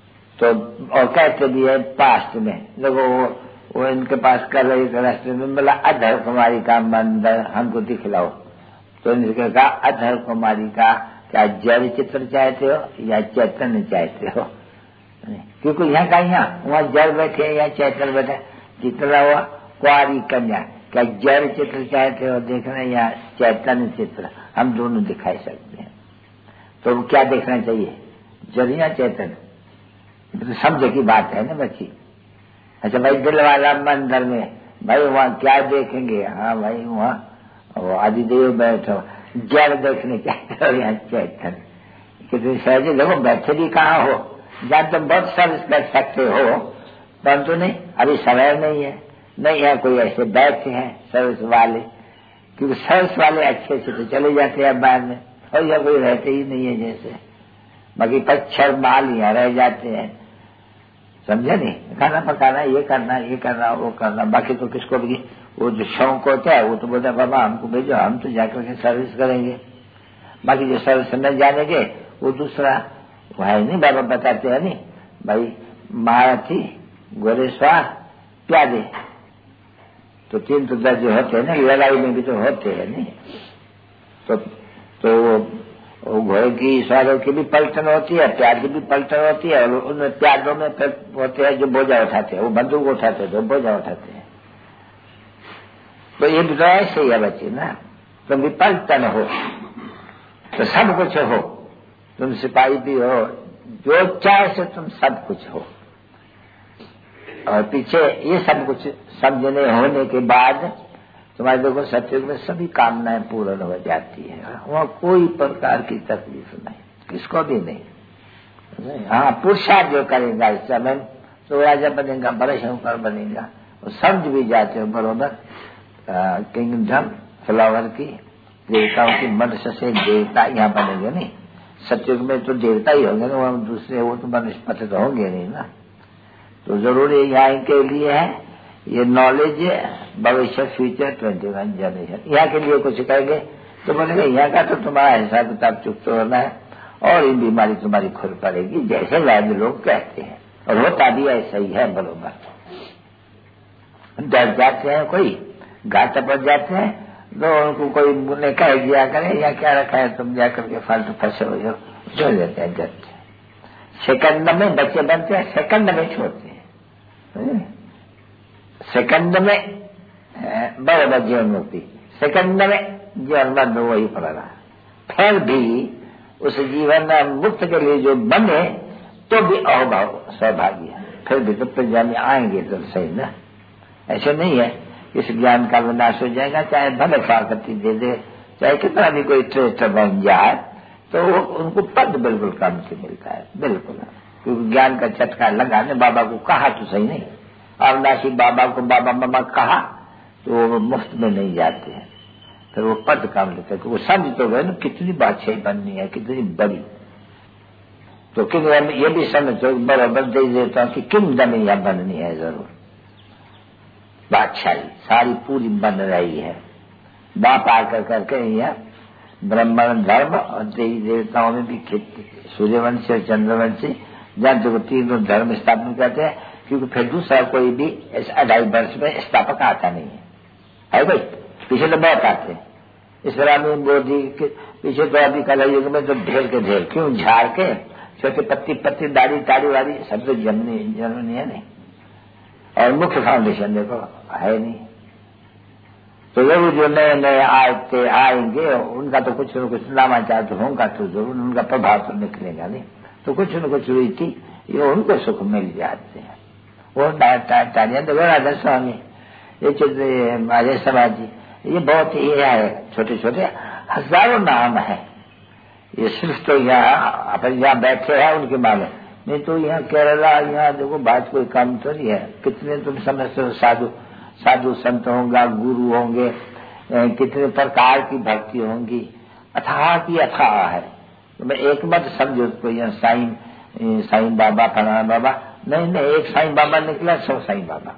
तो और कहते भी है पास्ट में, देखो वो इनके पास कर रही रास्ते में बोला अधर कुमारी का मंदिर हमको दिखलाओ। तो इनके कहा अधर कुमारी का क्या जड़ चित्र चाहते हो या चैतन्य चाहते हो? क्योंकि यहाँ का यहाँ वहाँ जड़ बैठे या चैतन्य बैठे, चित्र हुआ कुआरी कन्या, क्या जड़ चित्र चाहते हो देखना या चैतन्य चित्र? हम दोनों दिखाई सकते हैं। तो क्या देखना चाहिए, जड़ या चैतन्य? तो समझे की बात है ना बच्ची। अच्छा भाई दिल वाला मंदिर में भाई वहाँ क्या देखेंगे? हाँ भाई वहाँ आदिदेव बैठो, जड़ देखने चाहते हो या चैतन्य? कितनी सहज देखो, बैठे भी कहाँ हो, जहाँ तुम बहुत सर्विस कर सकते हो, परंतु नहीं अभी समय नहीं है, नहीं है कोई ऐसे बैठे हैं सर्विस वाले, क्योंकि सर्विस वाले अच्छे से तो चले जाते हैं बाद में, और यह कोई रहते ही नहीं है जैसे, बाकी पच्छर माल यहाँ रह जाते हैं, समझे नहीं? खाना पकाना, ये करना वो करना, बाकी तो किसको भी वो जो शौक होता है वो तो बोलता है बाबा हमको भेजो, हम तो जाकर के सर्विस करेंगे। बाकी जो सर्विस में जानेंगे वो दूसरा वो है नहीं, बाबा बताते हैं नहीं भाई महारथी गोरेश्वर प्यादे, तो 3 तो दर्जे होते हैं ना, लड़ाई में भी तो होते हैं नहीं। तो घोड़े की सवारों की भी पलटन होती है, प्याद की भी पलटन होती है, और उनमें प्यादों में होते हैं जो बोझा उठाते हैं, वो बंदूक उठाते हैं तो बोझा उठाते हैं। तो ये भी तो ऐसे ही है बच्चे ना, तुम भी पलटन हो तो सब कुछ हो, तुम सिपाही भी हो, जो चाहे से तुम सब कुछ हो। और पीछे ये सब कुछ समझने होने के बाद तुम्हारे देखो सत्युग में सभी कामनाएं पूर्ण हो जाती है, वहाँ कोई प्रकार की तकलीफ नहीं, किसको भी नहीं। हाँ पुरुषार्थ जो करेगा इस समय तो राजा बनेगा, बड़े शंकर बनेगा, और समझ भी जाते हो बरोबर किंगडम फ्लावर की देवताओं की मनुष्य से देवता यहाँ बनेंगे नहीं, सत्युग में तो देवता ही होंगे ना, वहाँ दूसरे वो तो मनुष्य तो होंगे नहीं ना। तो जरूरी यहाँ के लिए है ये नॉलेज, भविष्य फ्यूचर 21 जनरेशन, यहाँ के लिए कुछ कहेंगे तो बोलेंगे यहाँ का तो तुम्हारा हिसाब किताब चुप तो होना है, और ये बीमारी तुम्हारी खुद पड़ेगी, जैसे वैद्य लोग कहते हैं, और होता भी ऐसा ही है बरोबर। डर जाते हैं, कोई घाटा पड़ जाते हैं तो उनको कोई बोले कह दिया करे या क्या रखा है तुम जाकर के फालतू फंसे हो जाओ, जो देते हैं जब सेकंड में बच्चे बनते हैं, सेकंड में छोड़ते हैं, सेकंड में बराबर जीवन मुक्ति, सेकंड में जीवन बंद वही पड़ रहा। फिर भी उस जीवन मुक्त के लिए जो बने तो भी अहोभाव सौभाग्य, फिर भी तो प्रजा में आएंगे तो सही ना। ऐसे नहीं है इस ज्ञान का विनाश हो जाएगा, चाहे भले फाकती दे दे, चाहे कितना भी कोई श्रेष्ठ बन जाए, तो वो उनको पद बिल्कुल कम से मिलता है, बिल्कुल, क्योंकि ज्ञान का झटका लगा ने बाबा को कहा तो सही नहीं, अविनाशी बाबा को बाबा मामा कहा तो वो मुफ्त में नहीं जाते हैं, फिर वो पद कम लेते हैं, वो समझ तो गए ना कितनी बादशाही बननी है, कितनी बड़ी। तो किन ये भी समझो बराबर दे देता हूँ कि किन दम यह बननी है, जरूर बादशाही सारी पूरी बन रही है। बाप आकर करके यह ब्राह्मण धर्म और देवी देवताओं में भी सूर्यवंशी और चंद्रवंशी जब जो 3 धर्म स्थापन करते हैं, क्योंकि फिर दूसरा कोई भी इस 2.5 वर्ष में स्थापक आता नहीं है भाई, पीछे तो बहुत आते हैं। इस रामी मोदी के पीछे तो अभी कल युग में तो ढेर के ढेर, क्यों झाड़ के छोटे पत्ती दाढ़ी ताड़ी वाली सब तो जर्मनी है नहीं, और मुख्य फाउंडेशन देखो है नहीं। तो जरूर जो नए नए आएंगे उनका तो कुछ न कुछ नामाचार तो होगा, तो जरूर उनका प्रभाव तो निकलेगा नहीं, तो कुछ न कुछ रीति ये उनको सुख मिल जाते हैं। वो तारियां देखो राधा स्वामी, ये अजय समाजी, ये बहुत ही है, छोटे छोटे हजारों नाम है, ये सिर्फ तो यहाँ अपन यहाँ बैठे हैं उनके मालूम नहीं, तो यहाँ केरला यहाँ देखो बात कोई कम तो नहीं है, कितने तुम समझते हो साधु संत होंगे, गुरु होंगे, कितने प्रकार की भक्ति होंगी, अथाह की अथाह है। तो मैं एक मत समझो उसको यहाँ साईं बाबा फलाना बाबा नहीं, एक साईं बाबा निकला 100 साईं बाबा,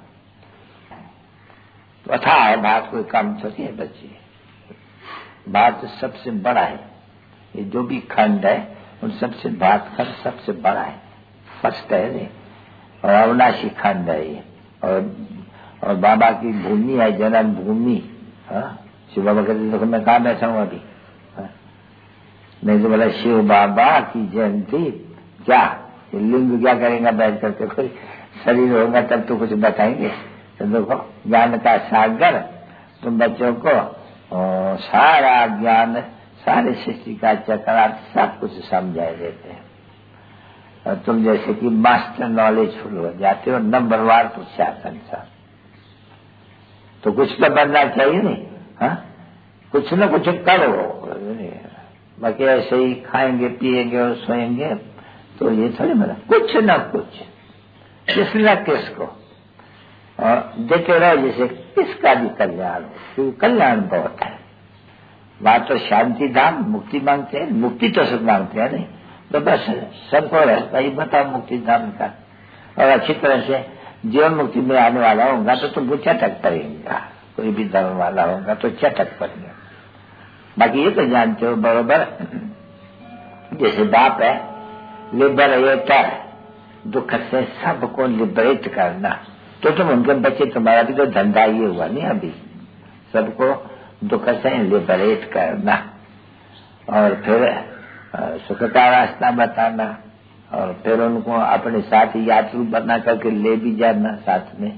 तो अथाह है बात, कोई कम थोड़ी है बच्ची, बात सबसे बड़ा है। ये जो भी खंड है उन सबसे बात खंड सबसे बड़ा है, फर्स्ट है नहीं, और अविनाशी खंड है ये, और बाबा की भूमि है, जन्म भूमि। शिव बाबा कहते देखो मैं कहाँ बैठा हूँ अभी, नहीं तो बोला शिव बाबा की जयंती क्या, लिंग क्या करेंगे बैठ करके, कोई शरीर होगा तब तो कुछ बताएंगे। तो देखो ज्ञान का सागर तुम बच्चों को सारा ज्ञान, सारे सृष्टि का चक्रार्थ सब कुछ समझा देते हैं, और तुम जैसे कि मास्टर नॉलेजफुल हो जाते हो, नंबरवार पुरुषार्थन साहब। तो कुछ तो बनना चाहिए नहीं, हाँ कुछ न कुछ करो, बाकी ऐसे ही खाएंगे पिएंगे और सोएंगे तो ये थोड़ी मतलब, कुछ न कुछ किस न किसको और देते रहो, जैसे किसका भी कल्याण हो, क्योंकि कल्याण बहुत है। वहां तो शांति धाम मुक्ति मांगते हैं, मुक्ति तो सब मांगते हैं नहीं, तो बस सबको रास्ता ही बताओ मुक्ति धाम का, और अच्छी तरह से जीवन मुक्ति में आने वाला होगा तो तुमको चटक पड़ेगा, कोई भी धर्म वाला होगा तो चटक पड़ेगा। बाकी ये तो जानते हो बरोबर, जैसे बाप है लिबरेटर, दुख से सबको लिबरेट करना, तो तुम उनके बच्चे, तुम्हारा भी तो धंधा ये हुआ नहीं अभी, सबको दुख से लिबरेट करना और फिर सुख का रास्ता बताना, और फिर उनको अपने साथ यात्री बना करके ले भी जाना साथ में।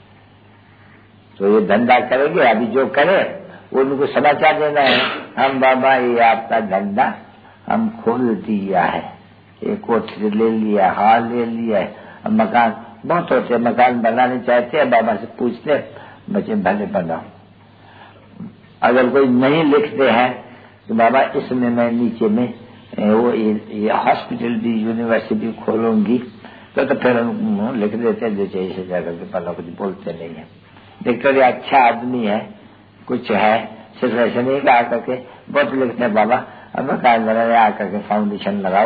तो ये धंधा करेंगे, अभी जो करे उनको समाचार देना है, हम बाबा ये आपका धंधा हम खोल दिया है, एक कोठी ले लिया, हाल ले लिया है, मकान बहुत होते मकान बनाने चाहते हैं, बाबा से पूछते बच्चे भले बनाओ। अगर कोई नहीं लिखते हैं तो बाबा इसमें मैं नीचे में वो ये हॉस्पिटल भी यूनिवर्सिटी भी खोलूंगी, तो फिर हम लिख देते हैं, जो चाहिए से जाकर के पढ़ो, कुछ बोलते नहीं है। देखते ये अच्छा आदमी है, कुछ है, सिर्फ ऐसे नहीं कहा करके बहुत लिखते हैं बाबा अब मकान बनाने आकर के फाउंडेशन लगाओ,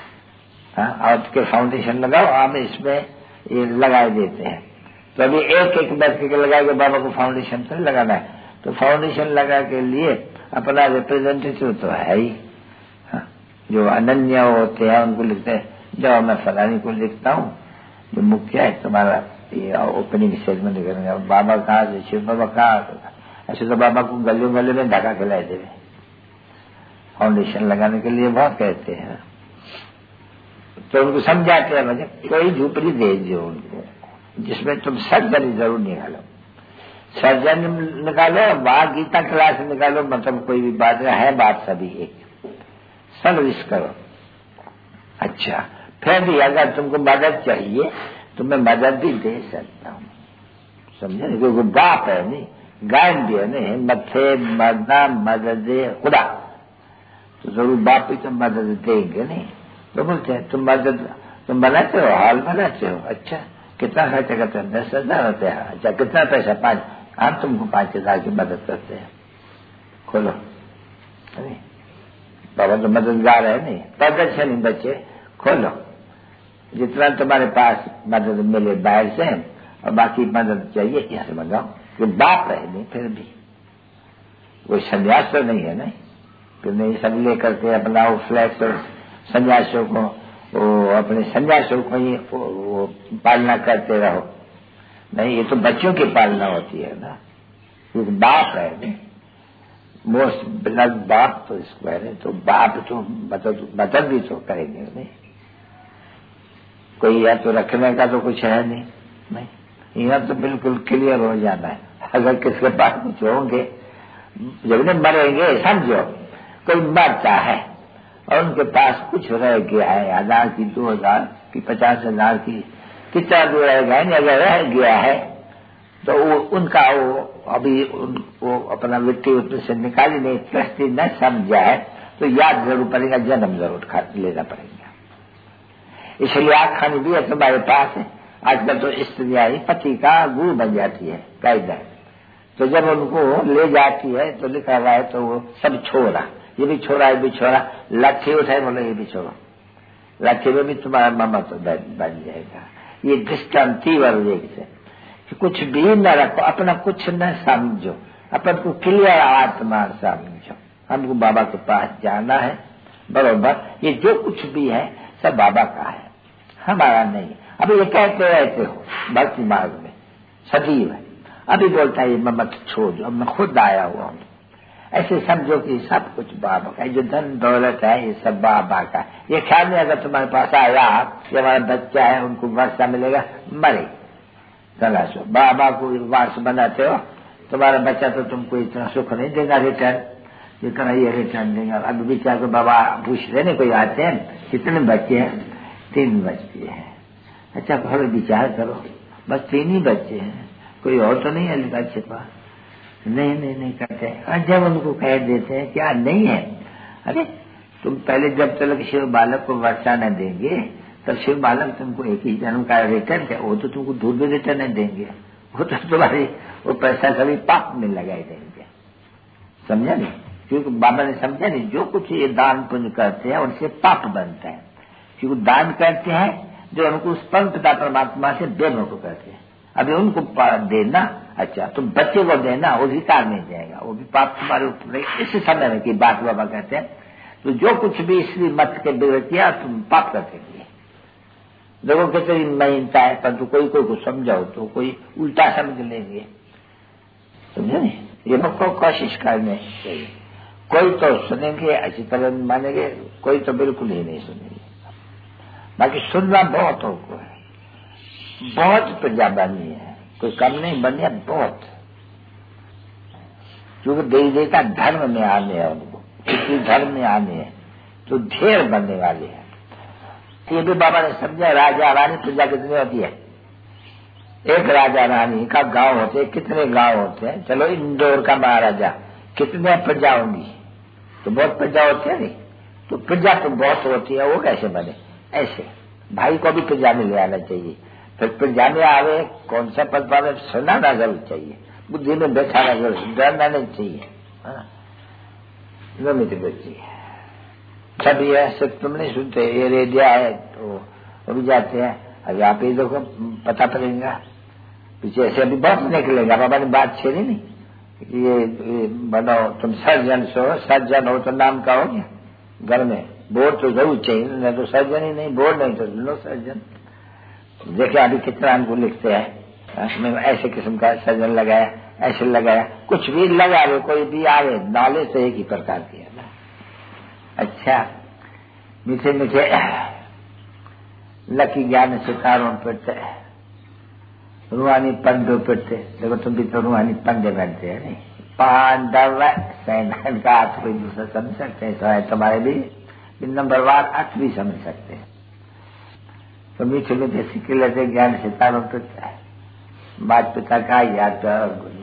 और के फाउंडेशन लगाओ, आप इसमें ये लगा देते हैं। तो अभी एक एक व्यक्ति के लगा के बाबा को फाउंडेशन तो लगाना है, तो फाउंडेशन लगा के लिए अपना रिप्रेजेंटेटिव तो है ही, जो अनन्य होते हैं उनको लिखते हैं, जब मैं फलानी को लिखता हूँ, जो मुख्य है तुम्हारा ये ओपनिंग सेरेमनी करेंगे, बाबा कहाँ से, शिव बाबा कहाँ, ऐसे तो बाबा को गले गले में ढका खिलाए देवे, फाउंडेशन लगाने के लिए बहुत कहते हैं। तो उनको समझाते हैं, मुझे कोई झूपड़ी दे दो उनको जिसमें तुम सर्जरी जरूर निकालो, सर्जरी निकालो, वहां गीता क्लास निकालो, मतलब कोई भी बात है, बात सभी एक, सर्विस करो। अच्छा फिर भी अगर तुमको मदद चाहिए तो मैं मदद भी दे सकता हूँ, समझे, क्योंकि बाप है नहीं, गायन भी है नहीं, मथे मरना मदद खुदा, तो जरूर बाप भी तो मदद देंगे नहीं। तो बोलते हैं तुम मदद तुम बनाते हो, हॉल बनाते हो, अच्छा कितना खर्चा करते हैं, 10,000 होते हैं, अच्छा कितना पैसा, 5, हम तुमको 5,000 की मदद करते हैं, खोलो। नहीं बाबा तो मददगार है नहीं, प्रदर्शन नहीं बच्चे, खोलो जितना तुम्हारे पास मदद मिले बाहर से, और बाकी मदद चाहिए यहाँ से मंगाओ, कि बाप है नहीं, फिर भी कोई संन्यास तो नहीं है नहीं, फिर नहीं सब लेकर के अपना वो फ्लैट और संन्यासों को, वो अपने संन्यासों को ही वो पालना करते रहो, नहीं ये तो बच्चों की पालना होती है ना, क्योंकि बाप है नहीं, मोस्ट बिलव्ड बाप तो इसको है, तो बाप तो मदद भी तो करेंगे नहीं, कोई या तो रखने का तो कुछ है नहीं, यहाँ तो बिल्कुल क्लियर हो जाना है। अगर किसके पास कुछ होंगे, जब नहीं मरेंगे, समझो कोई मरता है और उनके पास कुछ रह गया है, 1,000 की, 2,000 की, 50,000 की, कितना भी रहेगा नहीं, अगर रह गया है तो वो उनका वो अभी वो अपना मिट्टी उसमें से निकाली नहीं, ट्रस्टी न समझा है, तो याद जरूर पड़ेगा, जन्म जरूर लेना पड़ेगा। इसलिए आग खानी भी है तुम्हारे पास है, आजकल तो स्त्रियाँ ही पति का गुरु बन जाती है कायदा, तो जब उनको ले जाती है तो लिखा हुआ है, तो वो सब छोड़ा, ये भी छोड़ा, ये भी छोड़ा, लाठी उठाए बोलो ये भी छोड़ो, लाठी में भी तुम्हारा मामा तो बन जाएगा। ये दृष्टांति वर्ग से कि कुछ भी न रखो, अपना कुछ न समझो, अपन को क्लियर आत्मा समझो, हमको बाबा के पास जाना है, बरोबर ये जो कुछ भी है सब बाबा का है, हमारा नहीं। अभी ये कहते रहते हो भक्ति मार्ग में सजीव है, अभी बोलता है मैं मत छोड़ दो, अब मैं खुद आया हुआ हूँ। ऐसे समझो कि सब कुछ बाबा का, जो धन दौलत है ये सब बाबा का। ये ख्याल में अगर तुम्हारे पास आया कि हमारा बच्चा है उनको वर्षा मिलेगा, मरे तलाशो, बाबा को वारस बनाते हो, तुम्हारा बच्चा तो तुमको इतना सुख नहीं देगा रिटर्न जितना ये रिटर्न देगा। अब विचार को बाबा पूछ रहे कोई आते हैं कितने बच्चे हैं? 3 बच्चे हैं। अच्छा थोड़ा विचार करो, बस 3 ही बच्चे हैं, कोई और तो नहीं है लिखा छिपा? नहीं करते। और जब उनको कह देते हैं क्या नहीं है, अरे तुम पहले जब तक शिव बालक को वर्षा न देंगे तब शिव बालक तुमको एक ही जन्म का रिटर्न है, वो तो तुमको दूर भी रिटर्न नहीं देंगे, वो तो तुम्हारी वो पैसा कभी पाप में लगाए देंगे। समझा नहीं? क्योंकि बाबा ने समझा नहीं, जो कुछ ये दान पुण्य करते हैं उनसे पाप बनता है। क्योंकि दान करते हैं जो उनको उस परम पिता परमात्मा से बेमुख करते हैं। अभी उनको देना, अच्छा तो बच्चे को देना वो भी कार नहीं जाएगा, वो भी पाप तुम्हारे ऊपर। इस समय में की बात बाबा कहते हैं, तो जो कुछ भी इसलिए मत के बिगड़ किया तुम पाप करते किए। देखो कितनी महीनता है, परंतु कोई को समझाओ तो कोई उल्टा समझ लेंगे। समझे नहीं? ये को कोशिश करने चाहिए। कोई तो सुनेंगे अच्छी तरह मानेंगे, कोई तो बिल्कुल ही नहीं सुनेंगे। बाकी सुनना बहुत हो है, बहुत प्रजा बनी है, कोई कम नहीं बनी है, बहुत। क्योंकि देवी देवता धर्म में आने हैं, उनको किसी धर्म में आने हैं तो ढेर बनने वाले हैं। ये भी बाबा ने समझा। राजा रानी प्रजा कितनी होती है? एक राजा रानी का गांव होते हैं, कितने गांव होते हैं? चलो इंदौर का महाराजा, कितने प्रजा होंगी? तो बहुत प्रजा होती है नहीं, तो प्रजा तो बहुत होती है, वो कैसे बने? ऐसे भाई को भी प्रजा में ले आना चाहिए। फिर प्रजा में आवे कौन सा पद पावे, सुनाना जरूर चाहिए, बुद्धि में बैठाना जरूर, डरना नहीं चाहिए। बच्ची सब ये ऐसे तुम नहीं सुनते, ये रेडिया है तो वो भी जाते हैं। अभी आप ही देखो पता पड़ेगा, पीछे ऐसे अभी बहुत निकलेगा। बाबा ने बात छेड़ी नहीं कि ये बनो तुम सर्जन सर्जन हो तो नाम का हो गया। घर में बोर्ड तो जरूर चाहिए, नहीं तो सर्जन ही नहीं, बोर्ड नहीं तो लो सर्जन। देखिए अभी कितना हमको लिखते हैं, ऐसे किस्म का सर्जन लगाया, ऐसे लगाया, कुछ भी लगा रहे, कोई भी आवे, नॉलेज तो एक ही प्रकार की है ना। अच्छा मीठे मीठे लकी ज्ञान सितारों पिटते, रूहानी पंडो पिटते। देखो तुम भी तो रूहानी पंडे बनते हैं नहीं? पांडव सैन का अर्थ कोई दूसरा समझ सकते हैं, तो तुम्हारे भी नंबरवार अर्थ भी समझ सकते हैं। तो मीठे मीठे सिक्के लेते ज्ञान सितारों पिटता है। माता पिता का याद